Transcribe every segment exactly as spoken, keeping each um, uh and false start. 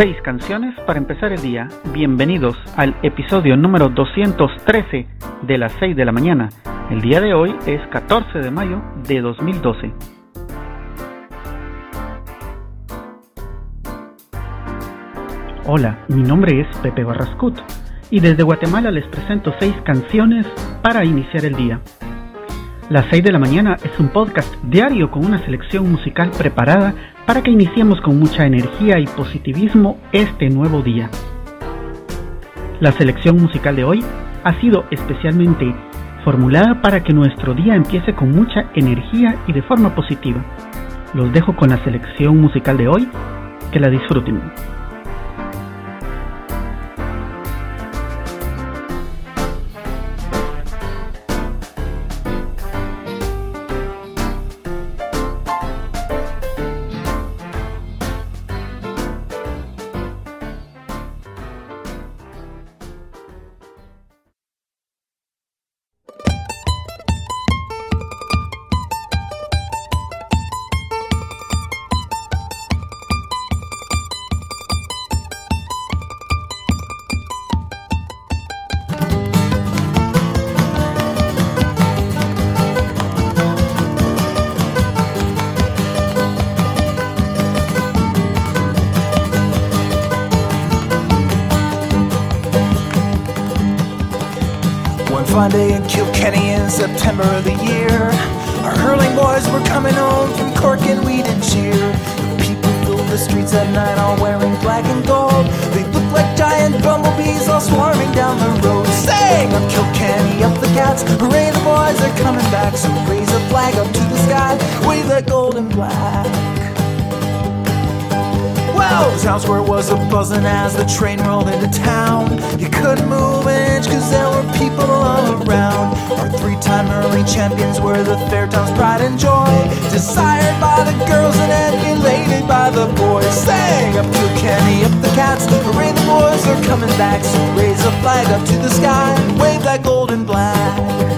Seis canciones para empezar el día. Bienvenidos al episodio número doscientos trece de las seis de la mañana. El día de hoy es catorce de mayo de dos mil doce. Hola, mi nombre es Pepe Barrascut y desde Guatemala les presento seis canciones para iniciar el día. Las seis de la mañana es un podcast diario con una selección musical preparada para que iniciemos con mucha energía y positivismo este nuevo día. La selección musical de hoy ha sido especialmente formulada para que nuestro día empiece con mucha energía y de forma positiva. Los dejo con la selección musical de hoy, que la disfruten. One day in Kilkenny in September of the year, our hurling boys were coming home from Cork and we did cheer. The people filled the streets at night all wearing black and gold. They looked like giant bumblebees all swarming down the road. Sing up Kilkenny, up the Cats, hooray the boys are coming back. So raise a flag up to the sky, wave that gold and black. Well, Town Square was a buzzing as the train rolled into town. You couldn't move an inch cause there were people all around. Our three-time hurling champions were the Fairtown's pride and joy, desired by the girls and emulated by the boys. Sang up Kilkenny, up the Cats, hooray the boys are coming back. So raise a flag up to the sky, wave that gold and black.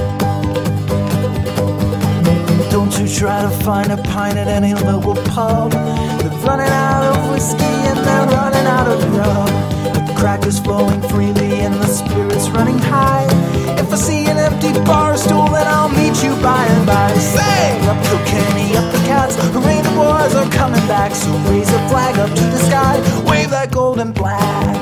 Don't you try to find a pint at any local pub. They're running out of whiskey and they're running out of grub. The crack is flowing freely and the spirit's running high. If I see an empty bar stool, then I'll meet you by and by. Sing up Kilkenny, up the Cats, hooray the boys are coming back. So raise a flag up to the sky, wave that gold and black.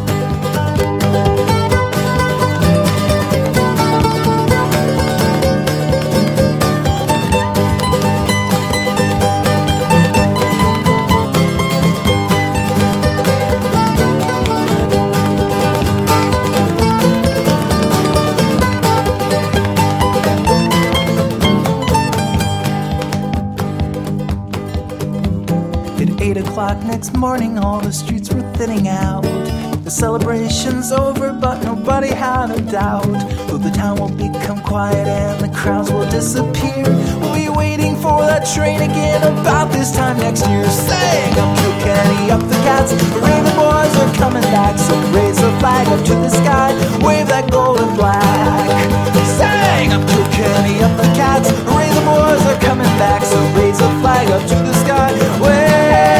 Eight o'clock next morning, all the streets were thinning out. The celebration's over, but nobody had a doubt. Though the town will become quiet and the crowds will disappear, we'll be waiting for that train again about this time next year. Sing up Kilkenny, up the Cats, hooray the boys are coming back. So raise a flag up to the sky, wave that gold and black. Sing up Kilkenny, up the Cats, hooray the boys are coming back. So raise a flag up to the sky, wave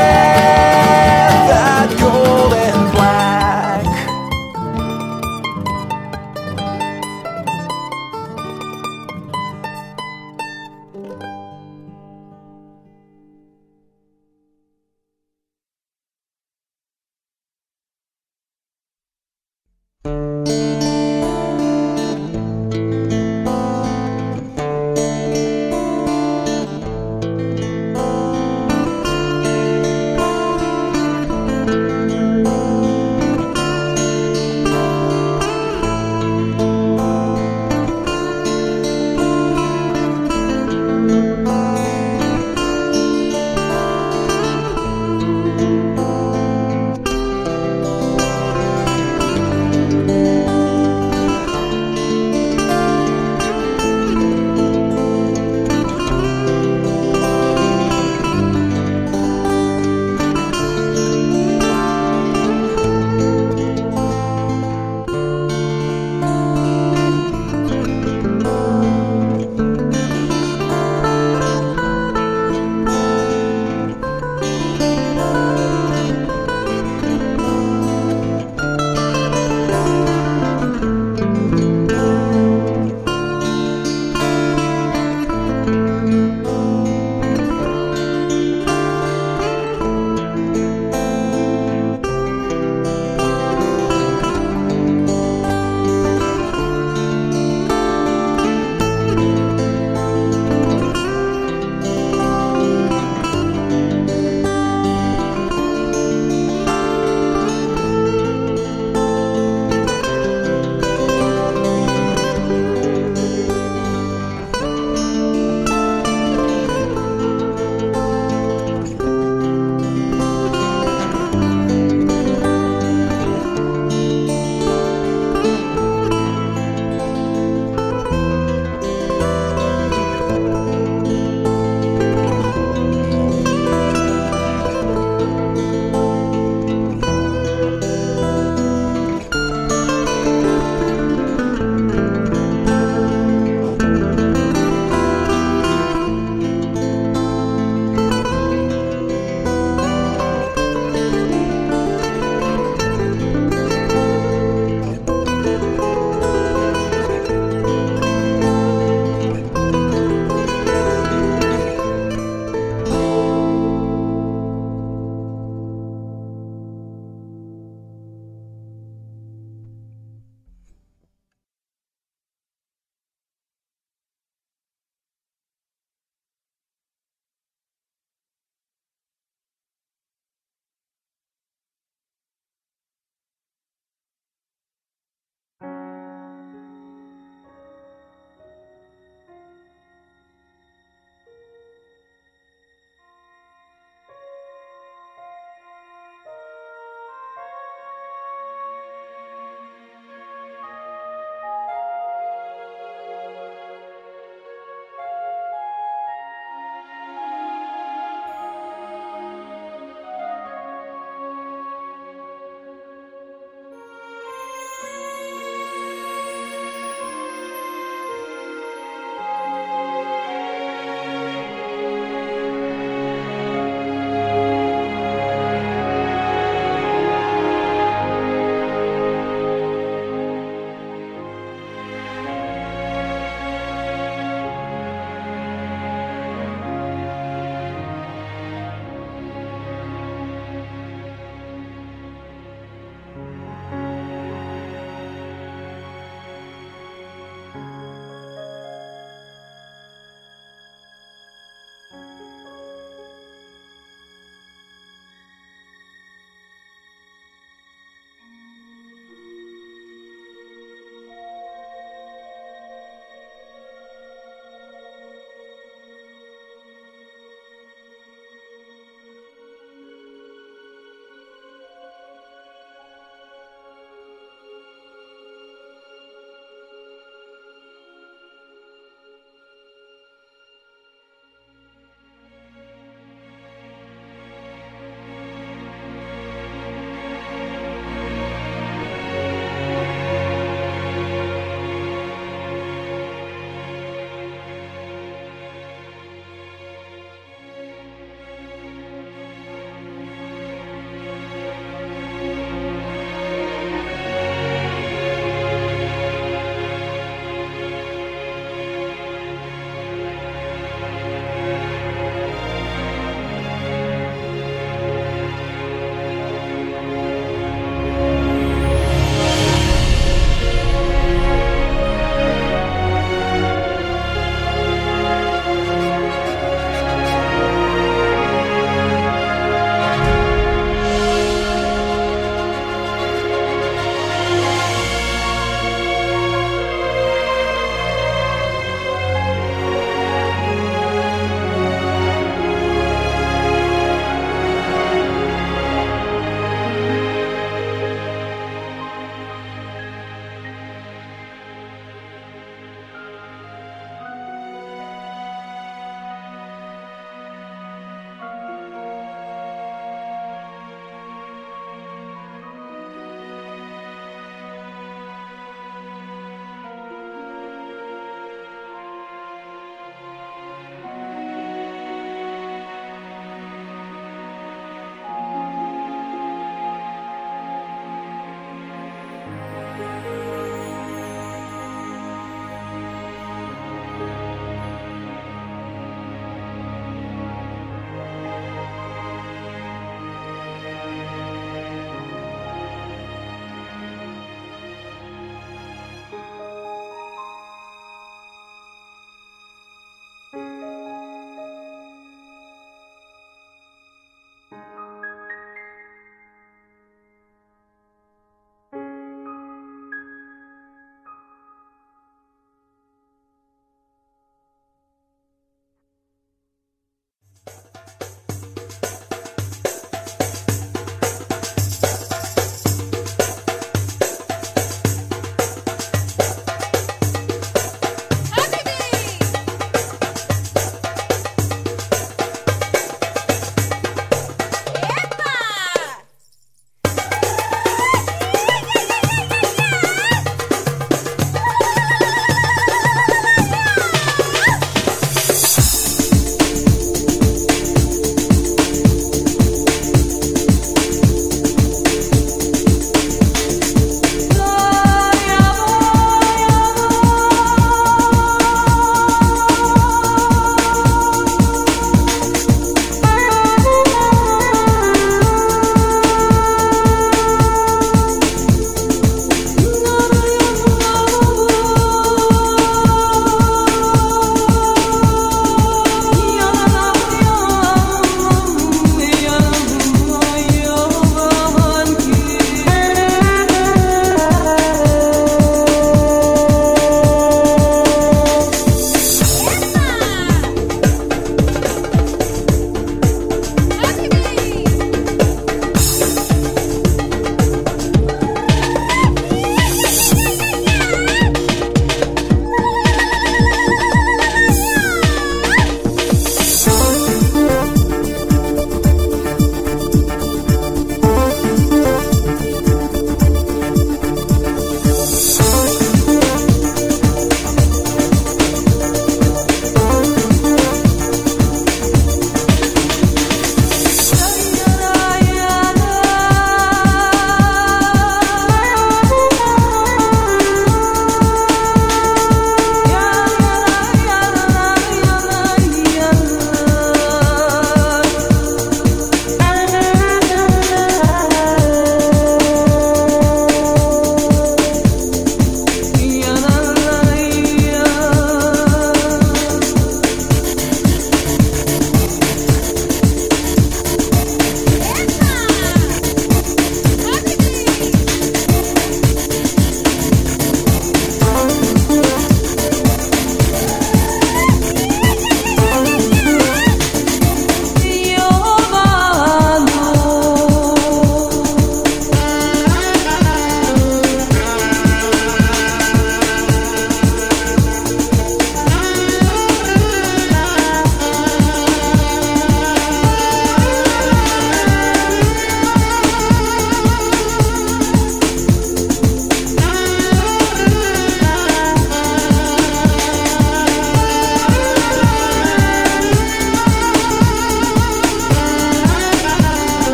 that gold and black.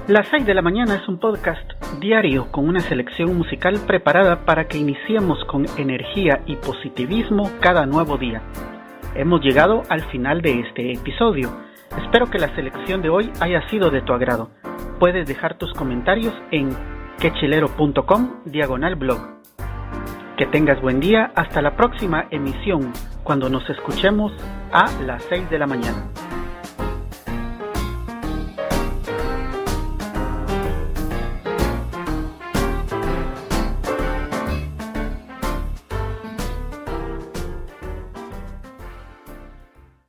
Las seis de la mañana es un podcast diario con una selección musical preparada para que iniciemos con energía y positivismo cada nuevo día. Hemos llegado al final de este episodio. Espero que la selección de hoy haya sido de tu agrado. Puedes dejar tus comentarios en quechilero.com diagonal blog. Que tengas buen día. Hasta la próxima emisión, cuando nos escuchemos a las seis de la mañana.